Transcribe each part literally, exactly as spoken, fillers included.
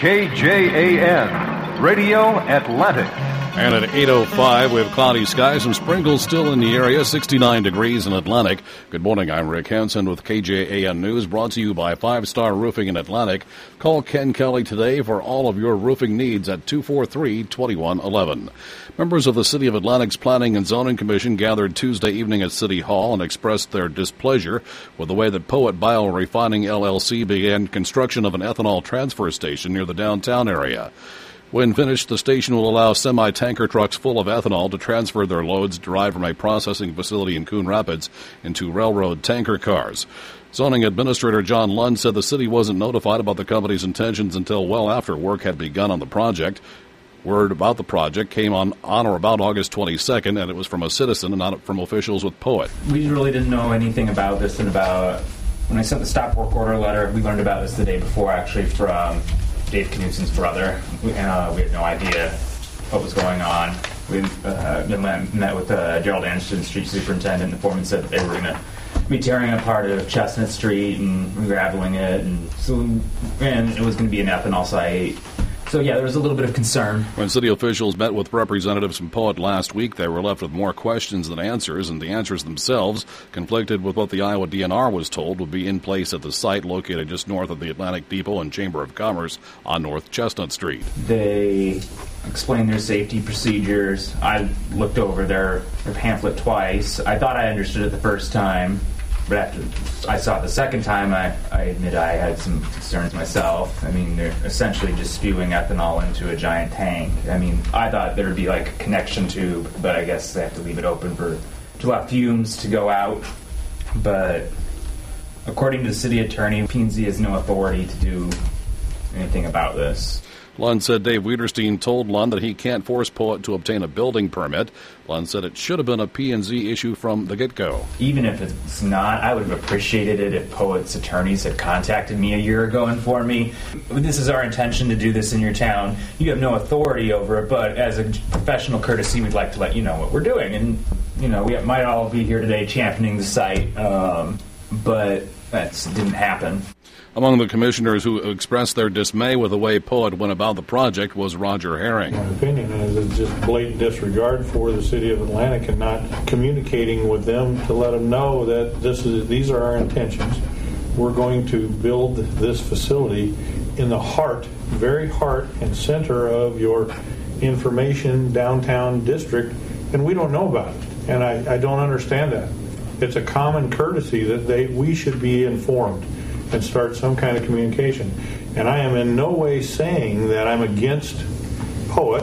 K J A N, Radio Atlantic. And at eight oh five, we have cloudy skies, some sprinkles still in the area, sixty-nine degrees in Atlantic. Good morning, I'm Rick Hansen with K J A N News, brought to you by Five Star Roofing in Atlantic. Call Ken Kelly today for all of your roofing needs at two four three, two one one one. Members of the City of Atlantic's Planning and Zoning Commission gathered Tuesday evening at City Hall and expressed their displeasure with the way that Poet Biorefining L L C began construction of an ethanol transfer station near the downtown area. When finished, the station will allow semi-tanker trucks full of ethanol to transfer their loads derived from a processing facility in Coon Rapids into railroad tanker cars. Zoning Administrator John Lund said the city wasn't notified about the company's intentions until well after work had begun on the project. Word about the project came on, on or about August twenty-second, and it was from a citizen and not from officials with Poet. We really didn't know anything about this, and about when I sent the stop work order letter, we learned about this the day before, actually, from Dave Knutson's brother. We, uh, we had no idea what was going on. We uh, met with uh, Gerald Anderson, street superintendent, and the foreman said that they were going to be tearing up part of Chestnut Street and graveling it, and so and it was going to be an ethanol site. So, yeah, there was a little bit of concern. When city officials met with representatives from Poet last week, they were left with more questions than answers, and the answers themselves conflicted with what the Iowa D N R was told would be in place at the site located just north of the Atlantic Depot and Chamber of Commerce on North Chestnut Street. They explained their safety procedures. I looked over their, their pamphlet twice. I thought I understood it the first time. But after I saw it the second time, I, I admit I had some concerns myself. I mean, they're essentially just spewing ethanol into a giant tank. I mean, I thought there would be like a connection tube, but I guess they have to leave it open for to allow fumes to go out. But according to the city attorney, P and Z has no authority to do anything about this. Lund said Dave Wiederstein told Lund that he can't force Poet to obtain a building permit. Lund said it should have been a P and Z issue from the get-go. Even if it's not, I would have appreciated it if Poet's attorneys had contacted me a year ago and informed me, this is our intention to do this in your town. You have no authority over it, but as a professional courtesy, we'd like to let you know what we're doing. And, you know, we might all be here today championing the site, um, but that didn't happen. Among the commissioners who expressed their dismay with the way Poet went about the project was Roger Herring. My opinion is it's just blatant disregard for the city of Atlantic and not communicating with them to let them know that this is these are our intentions. We're going to build this facility in the heart, very heart and center of your information downtown district, and we don't know about it. And I, I don't understand that. It's a common courtesy that they we should be informed and start some kind of communication. And I am in no way saying that I'm against Poet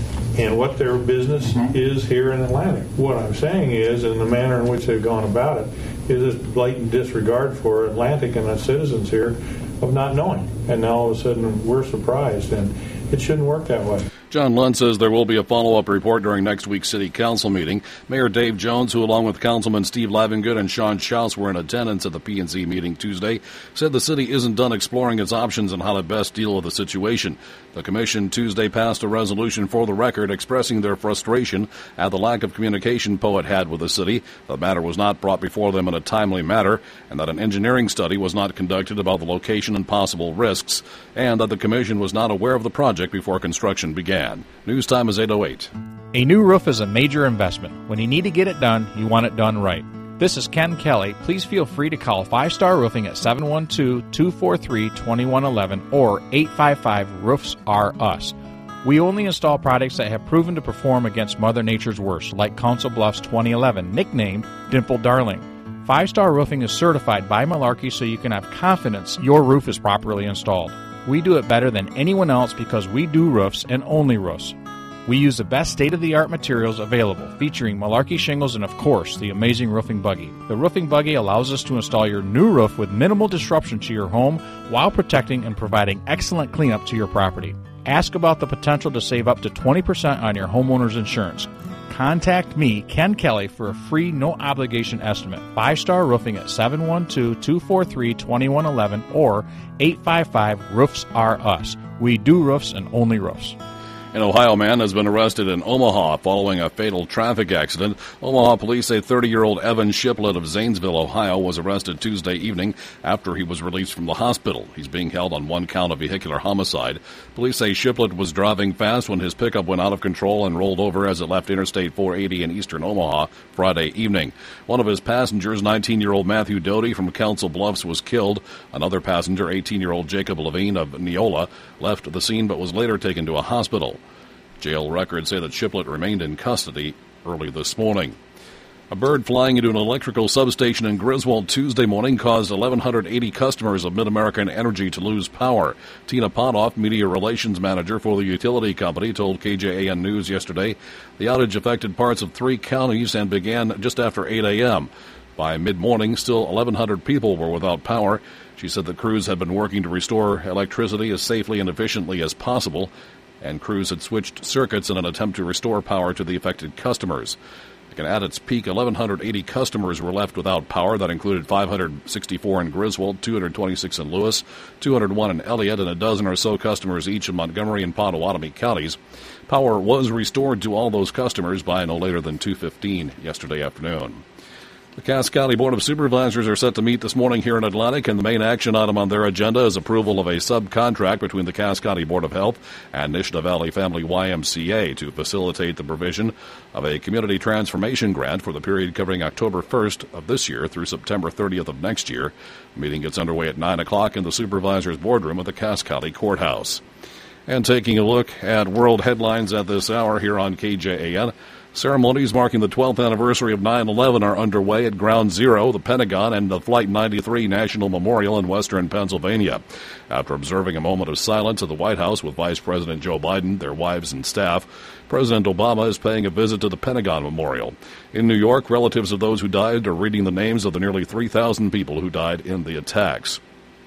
and what their business mm-hmm. is here in Atlantic. What I'm saying is, in the manner in which they've gone about it, is this blatant disregard for Atlantic and the citizens here of not knowing. And now all of a sudden we're surprised, and it shouldn't work that way. John Lund says there will be a follow-up report during next week's City Council meeting. Mayor Dave Jones, who along with Councilman Steve Lavengood and Sean Schaus were in attendance at the P and Z meeting Tuesday, said the city isn't done exploring its options on how to best deal with the situation. The commission Tuesday passed a resolution for the record expressing their frustration at the lack of communication Poet had with the city. The matter was not brought before them in a timely manner, and that an engineering study was not conducted about the location and possible risks, and that the commission was not aware of the project before construction began. News time is eight oh eight. A new roof is a major investment. When you need to get it done, you want it done right. This is Ken Kelly. Please feel free to call Five Star Roofing at seven one two, two four three, two one one one or eight five five, roofs are us. We only install products that have proven to perform against Mother Nature's worst, like Council Bluffs twenty eleven, nicknamed Dimple Darling. Five Star Roofing is certified by Malarkey so you can have confidence your roof is properly installed. We do it better than anyone else because we do roofs and only roofs. We use the best state-of-the-art materials available, featuring Malarkey shingles and, of course, the amazing roofing buggy. The roofing buggy allows us to install your new roof with minimal disruption to your home while protecting and providing excellent cleanup to your property. Ask about the potential to save up to twenty percent on your homeowner's insurance. Contact me, Ken Kelly, for a free, no-obligation estimate. Five Star Roofing at seven one two, two four three, two one one one or eight five five, roofs are us. We do roofs and only roofs. An Ohio man has been arrested in Omaha following a fatal traffic accident. Omaha police say thirty-year-old Evan Shiplet of Zanesville, Ohio, was arrested Tuesday evening after he was released from the hospital. He's being held on one count of vehicular homicide. Police say Shiplet was driving fast when his pickup went out of control and rolled over as it left Interstate four eighty in eastern Omaha Friday evening. One of his passengers, nineteen-year-old Matthew Doty from Council Bluffs, was killed. Another passenger, eighteen-year-old Jacob Levine of Neola, left the scene but was later taken to a hospital. Jail records say that Shiplet remained in custody early this morning. A bird flying into an electrical substation in Griswold Tuesday morning caused one thousand one hundred eighty customers of Mid-American Energy to lose power. Tina Potoff, media relations manager for the utility company, told K J A N News yesterday the outage affected parts of three counties and began just after eight a.m. By mid-morning, still eleven hundred people were without power. She said the crews had been working to restore electricity as safely and efficiently as possible, and crews had switched circuits in an attempt to restore power to the affected customers. At its peak, one thousand one hundred eighty customers were left without power. That included five hundred sixty-four in Griswold, two hundred twenty-six in Lewis, two hundred one in Elliott, and a dozen or so customers each in Montgomery and Pottawatomie counties. Power was restored to all those customers by no later than two fifteen yesterday afternoon. The Cass County Board of Supervisors are set to meet this morning here in Atlantic, and the main action item on their agenda is approval of a subcontract between the Cass County Board of Health and Nishna Valley Family Y M C A to facilitate the provision of a community transformation grant for the period covering October first of this year through September thirtieth of next year. The meeting gets underway at nine o'clock in the Supervisors Boardroom at the Cass County Courthouse. And taking a look at world headlines at this hour here on K J A N. Ceremonies marking the twelfth anniversary of nine eleven are underway at Ground Zero, the Pentagon, and the Flight ninety-three National Memorial in western Pennsylvania. After observing a moment of silence at the White House with Vice President Joe Biden, their wives, and staff, President Obama is paying a visit to the Pentagon Memorial. In New York, relatives of those who died are reading the names of the nearly three thousand people who died in the attacks.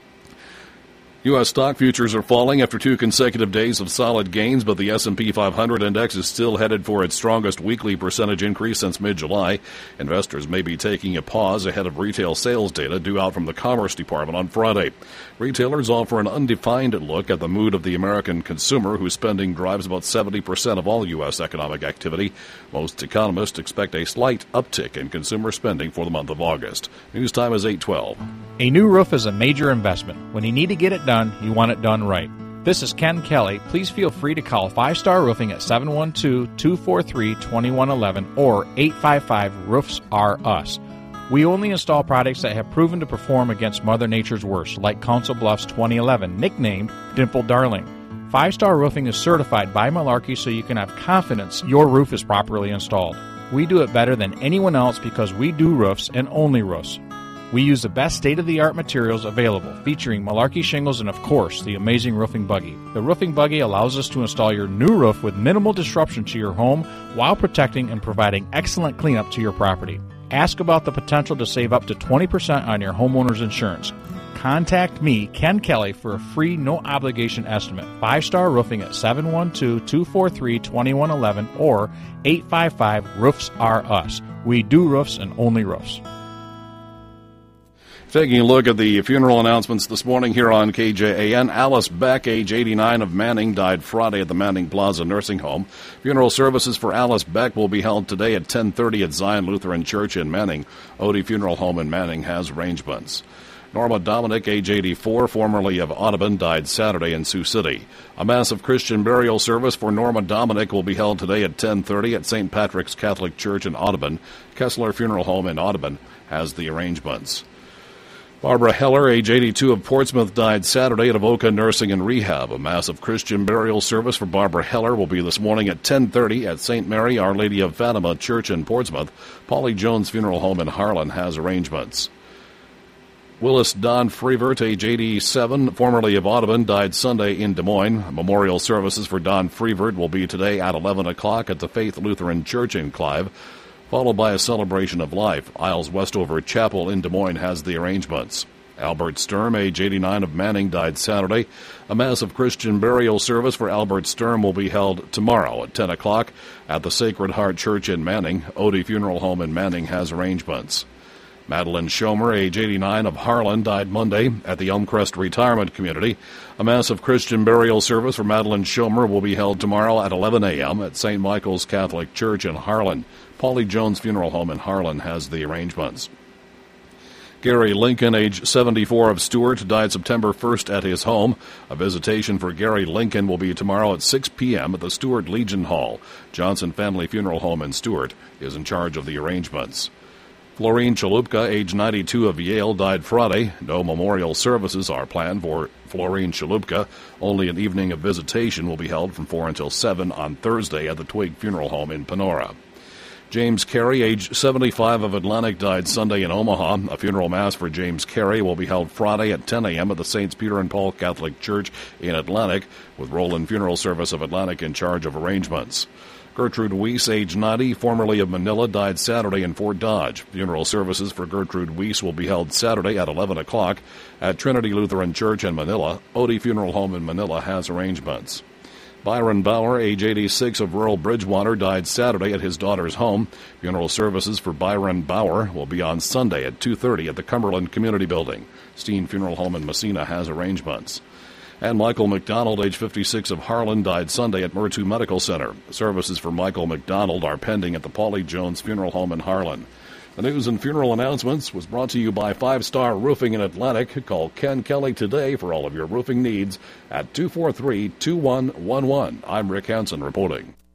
U S stock futures are falling after two consecutive days of solid gains, but the S and P five hundred index is still headed for its strongest weekly percentage increase since mid-July. Investors may be taking a pause ahead of retail sales data due out from the Commerce Department on Friday. Retailers offer an undefined look at the mood of the American consumer, whose spending drives about seventy percent of all U S economic activity. Most economists expect a slight uptick in consumer spending for the month of August. News time is eight twelve. A new roof is a major investment. When you need to get it done, you want it done right. This is Ken Kelly. Please feel free to call Five Star Roofing at seven one two, two four three, two one one one or eight five five, roofs are us. We only install products that have proven to perform against Mother Nature's worst, like Council Bluffs twenty eleven, nicknamed Dimple Darling. Five Star Roofing is certified by Malarkey, so you can have confidence your roof is properly installed. We do it better than anyone else because we do roofs and only roofs. We use the best state-of-the-art materials available, featuring Malarkey shingles and, of course, the amazing roofing buggy. The roofing buggy allows us to install your new roof with minimal disruption to your home while protecting and providing excellent cleanup to your property. Ask about the potential to save up to twenty percent on your homeowner's insurance. Contact me, Ken Kelly, for a free, no-obligation estimate. Five Star Roofing at seven one two, two four three, two one one one or eight five five, roofs are us. We do roofs and only roofs. Taking a look at the funeral announcements this morning here on K J A N. Alice Beck, age eighty-nine, of Manning, died Friday at the Manning Plaza Nursing Home. Funeral services for Alice Beck will be held today at ten thirty at Zion Lutheran Church in Manning. Odie Funeral Home in Manning has arrangements. Norma Dominic, age eighty-four, formerly of Audubon, died Saturday in Sioux City. A massive Christian burial service for Norma Dominic will be held today at ten thirty at Saint Patrick's Catholic Church in Audubon. Kessler Funeral Home in Audubon has the arrangements. Barbara Heller, age eighty-two, of Portsmouth, died Saturday at Avoca Nursing and Rehab. A massive Christian burial service for Barbara Heller will be this morning at ten thirty at Saint Mary Our Lady of Fatima Church in Portsmouth. Polly Jones Funeral Home in Harlan has arrangements. Willis Don Freevert, age eighty-seven, formerly of Audubon, died Sunday in Des Moines. Memorial services for Don Freevert will be today at eleven o'clock at the Faith Lutheran Church in Clive, followed by a celebration of life. Isles Westover Chapel in Des Moines has the arrangements. Albert Sturm, age eighty-nine, of Manning, died Saturday. A massive Christian burial service for Albert Sturm will be held tomorrow at ten o'clock at the Sacred Heart Church in Manning. Odie Funeral Home in Manning has arrangements. Madeline Schomer, age eighty-nine, of Harlan, died Monday at the Elmcrest Retirement Community. A massive Christian burial service for Madeline Schomer will be held tomorrow at eleven a.m. at Saint Michael's Catholic Church in Harlan. Paulie Jones Funeral Home in Harlan has the arrangements. Gary Lincoln, age seventy-four, of Stewart, died September first at his home. A visitation for Gary Lincoln will be tomorrow at six p.m. at the Stewart Legion Hall. Johnson Family Funeral Home in Stewart is in charge of the arrangements. Florine Chalupka, age ninety-two, of Yale, died Friday. No memorial services are planned for Florine Chalupka. Only an evening of visitation will be held from four until seven on Thursday at the Twig Funeral Home in Panora. James Carey, age seventy-five, of Atlantic, died Sunday in Omaha. A funeral mass for James Carey will be held Friday at ten a.m. at the Saints Peter and Paul Catholic Church in Atlantic, with Roland Funeral Service of Atlantic in charge of arrangements. Gertrude Weiss, age ninety, formerly of Manila, died Saturday in Fort Dodge. Funeral services for Gertrude Weiss will be held Saturday at eleven o'clock at Trinity Lutheran Church in Manila. Odie Funeral Home in Manila has arrangements. Byron Bauer, age eighty-six, of rural Bridgewater, died Saturday at his daughter's home. Funeral services for Byron Bauer will be on Sunday at two thirty at the Cumberland Community Building. Steen Funeral Home in Messina has arrangements. And Michael McDonald, age fifty-six, of Harlan, died Sunday at Murtu Medical Center. Services for Michael McDonald are pending at the Paulie Jones Funeral Home in Harlan. The news and funeral announcements was brought to you by Five Star Roofing in Atlantic. Call Ken Kelly today for all of your roofing needs at two four three, two one one one. I'm Rick Hansen reporting.